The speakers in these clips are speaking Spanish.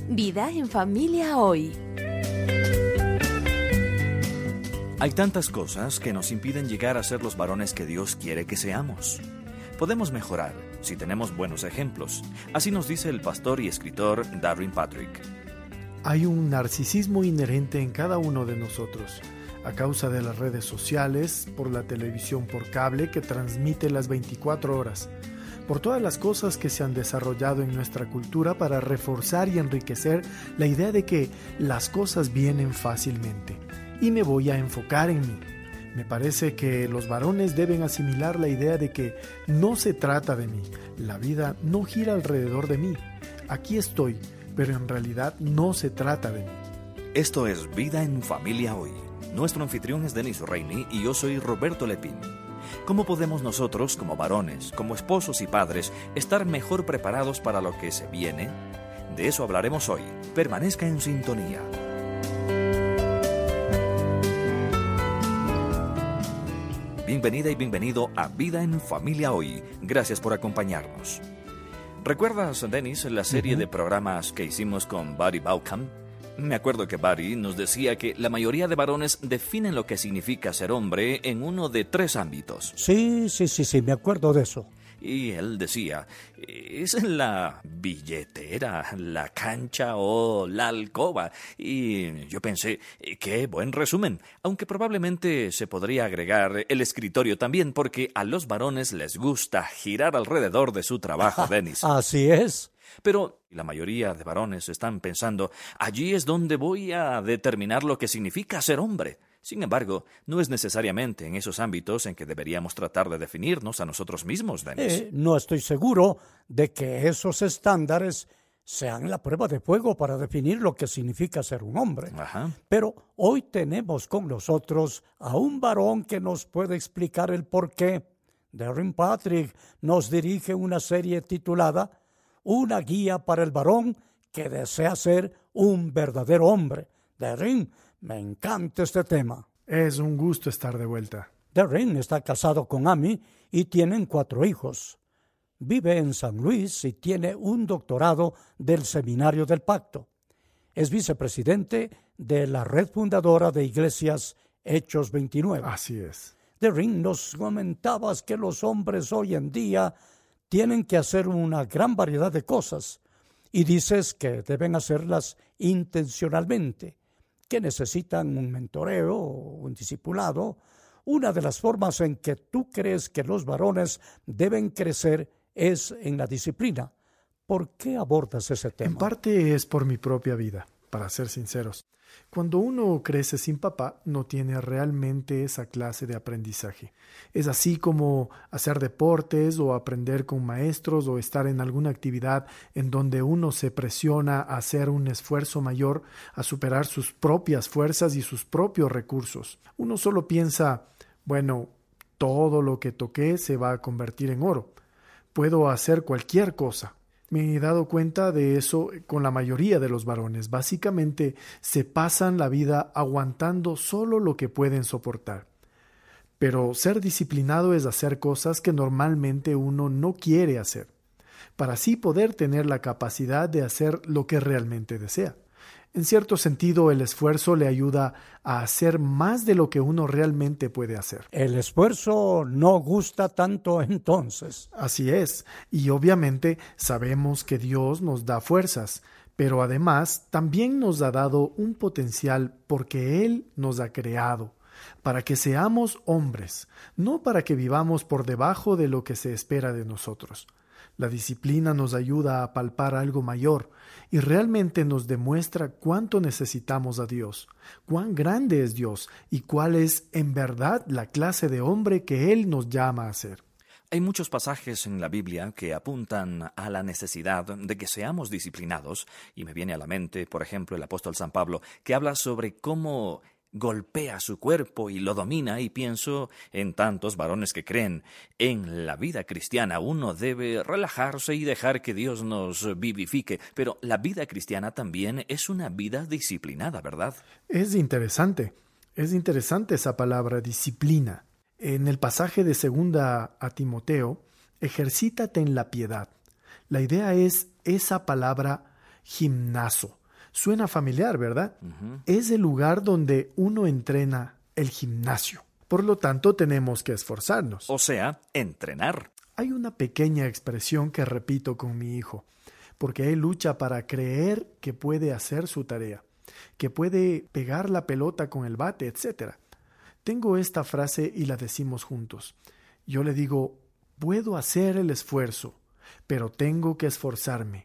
Vida en familia hoy. Hay tantas cosas que nos impiden llegar a ser los varones que Dios quiere que seamos. Podemos mejorar si tenemos buenos ejemplos. Así nos dice el pastor y escritor Darwin Patrick. Hay un narcisismo inherente en cada uno de nosotros, a causa de las redes sociales, por la televisión por cable que transmite las 24 horas, por todas las cosas que se han desarrollado en nuestra cultura para reforzar y enriquecer la idea de que las cosas vienen fácilmente. Y me voy a enfocar en mí. Me parece que los varones deben asimilar la idea de que no se trata de mí. La vida no gira alrededor de mí. Aquí estoy, pero en realidad no se trata de mí. Esto es Vida en Familia Hoy. Nuestro anfitrión es Denis Reini y yo soy Roberto Lepín. ¿Cómo podemos nosotros, como varones, como esposos y padres, estar mejor preparados para lo que se viene? De eso hablaremos hoy. Permanezca en sintonía. Bienvenida y bienvenido a Vida en Familia Hoy. Gracias por acompañarnos. ¿Recuerdas, Denis, la serie de programas que hicimos con Barry Bauckham? Me acuerdo que Barry nos decía que la mayoría de varones definen lo que significa ser hombre en uno de 3 ámbitos. Sí, me acuerdo de eso. Y él decía, es la billetera, la cancha o la alcoba. Y yo pensé, qué buen resumen. Aunque probablemente se podría agregar el escritorio también, porque a los varones les gusta girar alrededor de su trabajo, Denis. Así es. Pero la mayoría de varones están pensando, allí es donde voy a determinar lo que significa ser hombre. Sin embargo, no es necesariamente en esos ámbitos en que deberíamos tratar de definirnos a nosotros mismos, Denis. No estoy seguro de que esos estándares sean la prueba de fuego para definir lo que significa ser un hombre. Ajá. Pero hoy tenemos con nosotros a un varón que nos puede explicar el porqué. Darwin Patrick nos dirige una serie titulada Una guía para el varón que desea ser un verdadero hombre. Darwin, me encanta este tema. Es un gusto estar de vuelta. Darwin está casado con Amy y tienen 4 hijos. Vive en San Luis y tiene un doctorado del Seminario del Pacto. Es vicepresidente de la red fundadora de iglesias Hechos 29. Así es. Darwin, nos comentabas que los hombres hoy en día tienen que hacer una gran variedad de cosas y dices que deben hacerlas intencionalmente, que necesitan un mentoreo o un discipulado. Una de las formas en que tú crees que los varones deben crecer es en la disciplina. ¿Por qué abordas ese tema? En parte es por mi propia vida, para ser sinceros. Cuando uno crece sin papá, no tiene realmente esa clase de aprendizaje. Es así como hacer deportes o aprender con maestros o estar en alguna actividad en donde uno se presiona a hacer un esfuerzo mayor, a superar sus propias fuerzas y sus propios recursos. Uno solo piensa, bueno, todo lo que toqué se va a convertir en oro. Puedo hacer cualquier cosa. Me he dado cuenta de eso con la mayoría de los varones. Básicamente se pasan la vida aguantando solo lo que pueden soportar. Pero ser disciplinado es hacer cosas que normalmente uno no quiere hacer, para así poder tener la capacidad de hacer lo que realmente desea. En cierto sentido, el esfuerzo le ayuda a hacer más de lo que uno realmente puede hacer. El esfuerzo no gusta tanto entonces. Así es, y obviamente sabemos que Dios nos da fuerzas, pero además también nos ha dado un potencial porque Él nos ha creado, para que seamos hombres, no para que vivamos por debajo de lo que se espera de nosotros. La disciplina nos ayuda a palpar algo mayor y realmente nos demuestra cuánto necesitamos a Dios, cuán grande es Dios y cuál es en verdad la clase de hombre que Él nos llama a ser. Hay muchos pasajes en la Biblia que apuntan a la necesidad de que seamos disciplinados, y me viene a la mente, por ejemplo, el apóstol San Pablo, que habla sobre cómo golpea su cuerpo y lo domina, y pienso en tantos varones que creen en la vida cristiana. Uno debe relajarse y dejar que Dios nos vivifique, pero la vida cristiana también es una vida disciplinada, ¿verdad? Es interesante esa palabra disciplina. En el pasaje de 2 a Timoteo, ejercítate en la piedad. La idea es esa palabra gimnaso, Suena familiar, ¿verdad? Es el lugar donde uno entrena, el gimnasio. Por lo tanto, tenemos que esforzarnos. O sea, entrenar. Hay una pequeña expresión que repito con mi hijo, porque él lucha para creer que puede hacer su tarea, que puede pegar la pelota con el bate, etc. Tengo esta frase y la decimos juntos. Yo le digo, puedo hacer el esfuerzo, pero tengo que esforzarme.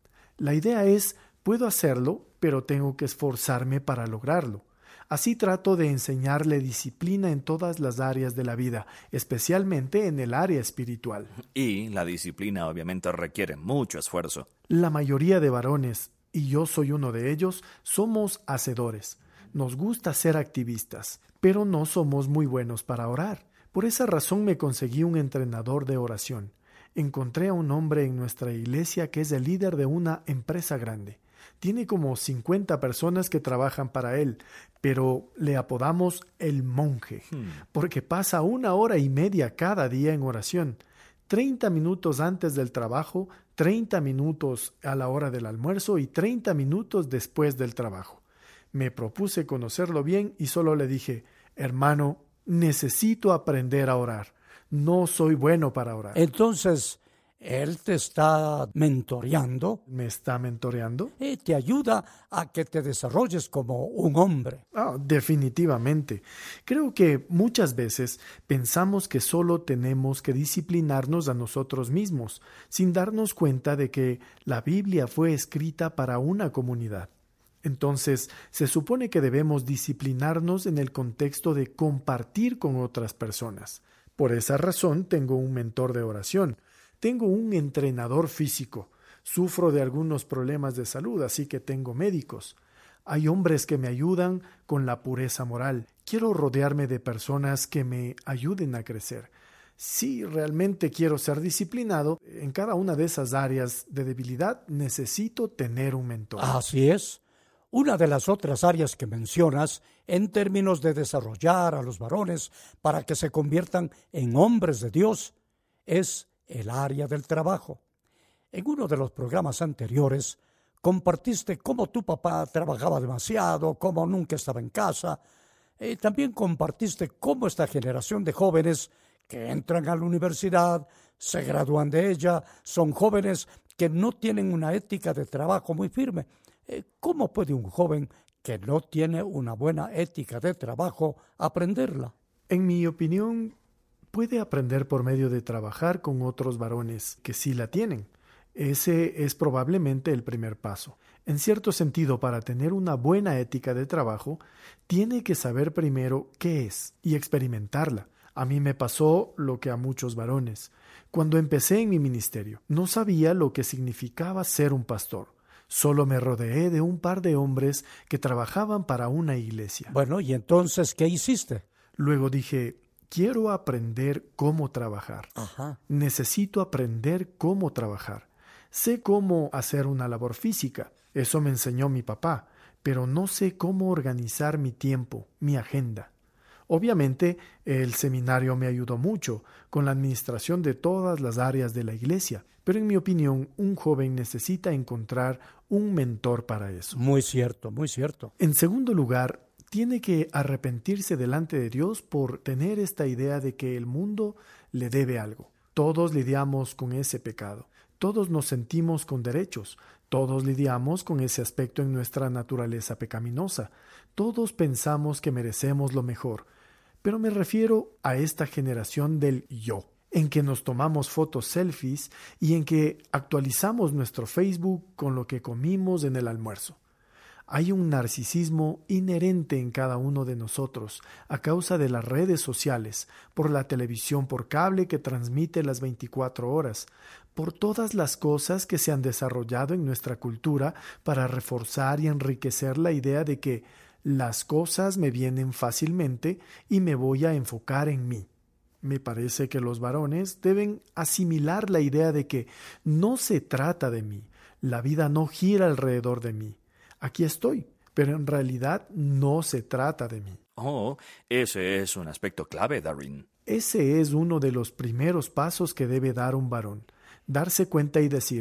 La idea es, puedo hacerlo, pero tengo que esforzarme para lograrlo. Así trato de enseñarle disciplina en todas las áreas de la vida, especialmente en el área espiritual. Y la disciplina obviamente requiere mucho esfuerzo. La mayoría de varones, y yo soy uno de ellos, somos hacedores. Nos gusta ser activistas, pero no somos muy buenos para orar. Por esa razón me conseguí un entrenador de oración. Encontré a un hombre en nuestra iglesia que es el líder de una empresa grande. Tiene como 50 personas que trabajan para él, pero le apodamos el monje, porque pasa 1 hora y media cada día en oración. 30 minutos antes del trabajo, 30 minutos a la hora del almuerzo y 30 minutos después del trabajo. Me propuse conocerlo bien y solo le dije, hermano, necesito aprender a orar. No soy bueno para orar. Entonces, él te está mentoreando. ¿Me está mentoreando? Y te ayuda a que te desarrolles como un hombre. Definitivamente. Creo que muchas veces pensamos que solo tenemos que disciplinarnos a nosotros mismos, sin darnos cuenta de que la Biblia fue escrita para una comunidad. Entonces, se supone que debemos disciplinarnos en el contexto de compartir con otras personas. Por esa razón, tengo un mentor de oración. Tengo un entrenador físico. Sufro de algunos problemas de salud, así que tengo médicos. Hay hombres que me ayudan con la pureza moral. Quiero rodearme de personas que me ayuden a crecer. Si realmente quiero ser disciplinado, en cada una de esas áreas de debilidad necesito tener un mentor. Así es. Una de las otras áreas que mencionas en términos de desarrollar a los varones para que se conviertan en hombres de Dios es el área del trabajo. En uno de los programas anteriores compartiste cómo tu papá trabajaba demasiado, cómo nunca estaba en casa. También compartiste cómo esta generación de jóvenes que entran a la universidad, se gradúan de ella, son jóvenes que no tienen una ética de trabajo muy firme. ¿Cómo puede un joven que no tiene una buena ética de trabajo aprenderla? En mi opinión, puede aprender por medio de trabajar con otros varones que sí la tienen. Ese es probablemente el primer paso. En cierto sentido, para tener una buena ética de trabajo, tiene que saber primero qué es y experimentarla. A mí me pasó lo que a muchos varones. Cuando empecé en mi ministerio, no sabía lo que significaba ser un pastor. Solo me rodeé de un par de hombres que trabajaban para una iglesia. Bueno, ¿y entonces qué hiciste? Luego dije, quiero aprender cómo trabajar. Necesito aprender cómo trabajar. Sé cómo hacer una labor física. Eso me enseñó mi papá, pero no sé cómo organizar mi tiempo, mi agenda. Obviamente, el seminario me ayudó mucho con la administración de todas las áreas de la iglesia, pero en mi opinión, un joven necesita encontrar un mentor para eso. Muy cierto, muy cierto. En segundo lugar, tiene que arrepentirse delante de Dios por tener esta idea de que el mundo le debe algo. Todos lidiamos con ese pecado. Todos nos sentimos con derechos. Todos lidiamos con ese aspecto en nuestra naturaleza pecaminosa. Todos pensamos que merecemos lo mejor. Pero me refiero a esta generación del yo, en que nos tomamos fotos selfies y en que actualizamos nuestro Facebook con lo que comimos en el almuerzo. Hay un narcisismo inherente en cada uno de nosotros a causa de las redes sociales, por la televisión por cable que transmite las 24 horas, por todas las cosas que se han desarrollado en nuestra cultura para reforzar y enriquecer la idea de que las cosas me vienen fácilmente y me voy a enfocar en mí. Me parece que los varones deben asimilar la idea de que no se trata de mí, la vida no gira alrededor de mí. Aquí estoy, pero en realidad no se trata de mí. Oh, ese es un aspecto clave, Darren. Ese es uno de los primeros pasos que debe dar un varón. Darse cuenta y decir,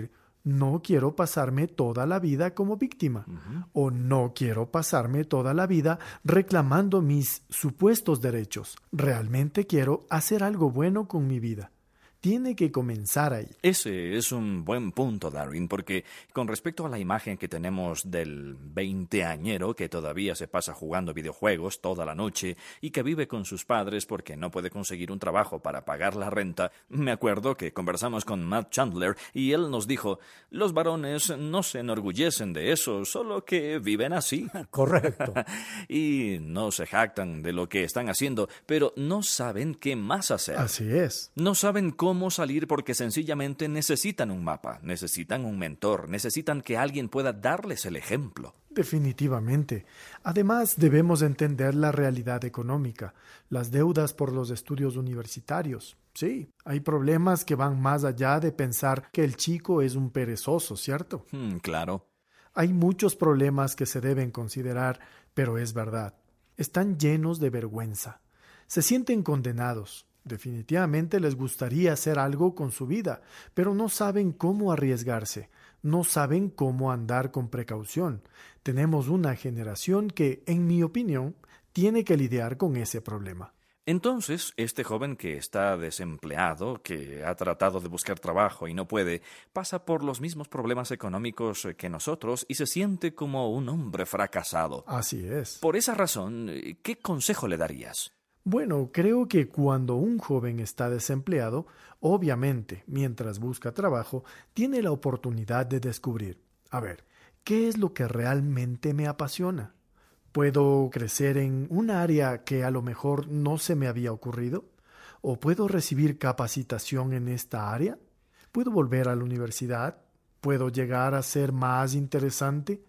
No quiero pasarme toda la vida como víctima. O no quiero pasarme toda la vida reclamando mis supuestos derechos. Realmente quiero hacer algo bueno con mi vida. Tiene que comenzar ahí. Ese es un buen punto, Darwin, porque con respecto a la imagen que tenemos del veinteañero que todavía se pasa jugando videojuegos toda la noche y que vive con sus padres porque no puede conseguir un trabajo para pagar la renta, me acuerdo que conversamos con Matt Chandler y él nos dijo, los varones no se enorgullecen de eso, solo que viven así. Correcto. Y no se jactan de lo que están haciendo, pero no saben qué más hacer. Así es. No saben cómo salir porque sencillamente necesitan un mapa, necesitan un mentor, necesitan que alguien pueda darles el ejemplo. Definitivamente. Además, debemos entender la realidad económica, las deudas por los estudios universitarios. Sí, hay problemas que van más allá de pensar que el chico es un perezoso, ¿cierto? Claro. Hay muchos problemas que se deben considerar, pero es verdad. Están llenos de vergüenza. Se sienten condenados. Definitivamente les gustaría hacer algo con su vida, pero no saben cómo arriesgarse, no saben cómo andar con precaución. Tenemos una generación que, en mi opinión, tiene que lidiar con ese problema. Entonces, este joven que está desempleado, que ha tratado de buscar trabajo y no puede, pasa por los mismos problemas económicos que nosotros y se siente como un hombre fracasado. Así es. Por esa razón, ¿qué consejo le darías? Bueno, creo que cuando un joven está desempleado, obviamente, mientras busca trabajo, tiene la oportunidad de descubrir, a ver, ¿qué es lo que realmente me apasiona? ¿Puedo crecer en un área que a lo mejor no se me había ocurrido? ¿O puedo recibir capacitación en esta área? ¿Puedo volver a la universidad? ¿Puedo llegar a ser más interesante?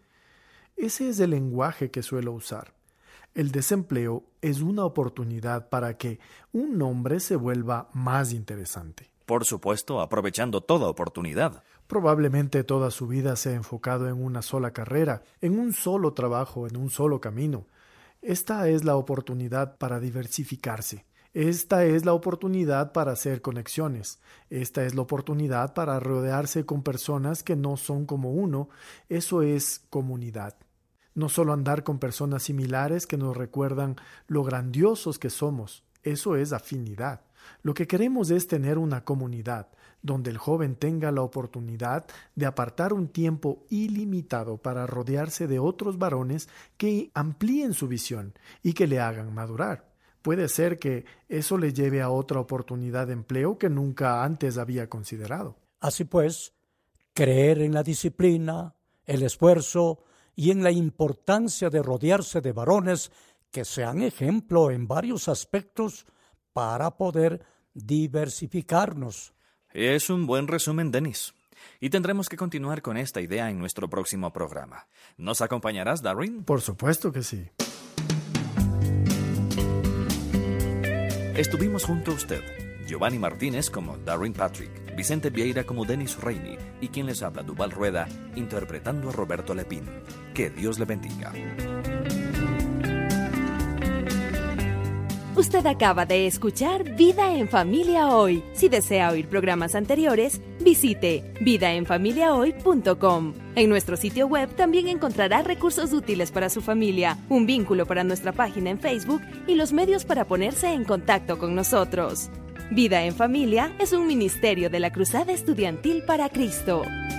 Ese es el lenguaje que suelo usar. El desempleo es una oportunidad para que un hombre se vuelva más interesante. Por supuesto, aprovechando toda oportunidad. Probablemente toda su vida se ha enfocado en una sola carrera, en un solo trabajo, en un solo camino. Esta es la oportunidad para diversificarse. Esta es la oportunidad para hacer conexiones. Esta es la oportunidad para rodearse con personas que no son como uno. Eso es comunidad. No solo andar con personas similares que nos recuerdan lo grandiosos que somos. Eso es afinidad. Lo que queremos es tener una comunidad donde el joven tenga la oportunidad de apartar un tiempo ilimitado para rodearse de otros varones que amplíen su visión y que le hagan madurar. Puede ser que eso le lleve a otra oportunidad de empleo que nunca antes había considerado. Así pues, creer en la disciplina, el esfuerzo y en la importancia de rodearse de varones que sean ejemplo en varios aspectos para poder diversificarnos. Es un buen resumen, Dennis. Y tendremos que continuar con esta idea en nuestro próximo programa. ¿Nos acompañarás, Darwin? Por supuesto que sí. Estuvimos junto a usted, Giovanni Martínez como Darwin Patrick, Vicente Vieira como Dennis Rainey y quien les habla, Duval Rueda, interpretando a Roberto Lepín. Que Dios le bendiga. Usted acaba de escuchar Vida en Familia Hoy. Si desea oír programas anteriores, visite vidaenfamiliahoy.com. En nuestro sitio web también encontrará recursos útiles para su familia, un vínculo para nuestra página en Facebook y los medios para ponerse en contacto con nosotros. Vida en Familia es un ministerio de la Cruzada Estudiantil para Cristo.